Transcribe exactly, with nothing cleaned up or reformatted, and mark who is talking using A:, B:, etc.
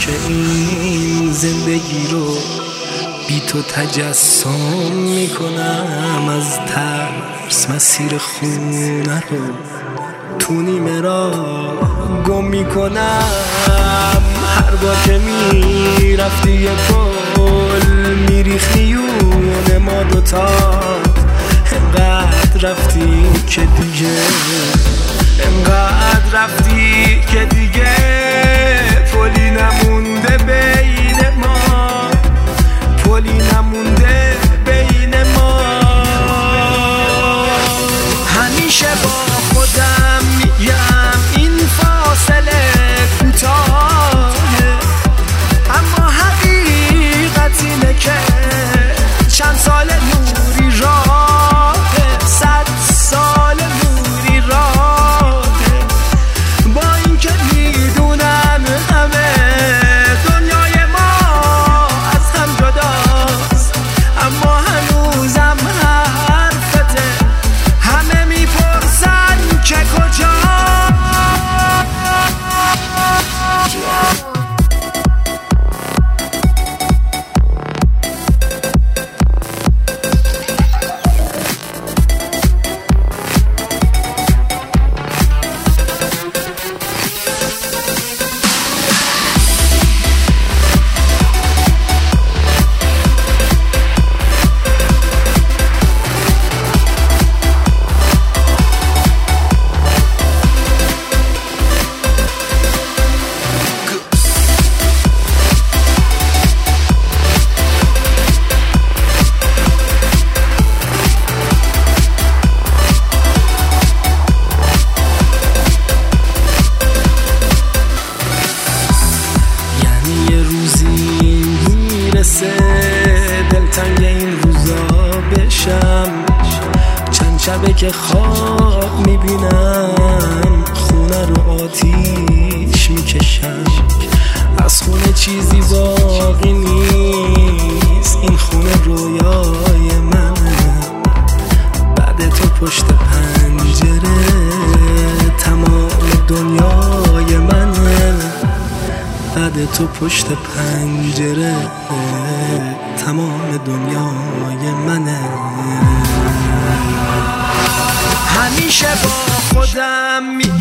A: که این زندگی رو بی تو تجسم میکنم، از ترس مسیر خونه رو تو نیمه راه گم میکنم. هر بار که میرفتی یه پل میریخ میون ما دوتا، انقدر رفتی که دیگه انقدر رفتی که دیگه پلی نمونده بین ما، پلی نمونده بین ما. همیشه با خودم میگم این فاصله کوتاهه، اما حقیقت اینه که چند سال نوری راهه، صد سال نوری راهه. با اینکه میدونم همه دنیای ما از هم جداست، اما هنوزم حرفته. همه میپرسن که کجا، دلتنگ این روزا بشم. چند شبه که خواب میبینم خونه رو آتیش میکشم. از خونه چیزی باقی نیست، این خونه رویای منه. بعد تو پشت پنجره تمام دنیای منه. بعد تو پشت پنجره تمام دنیای منه. همیشه با خودم می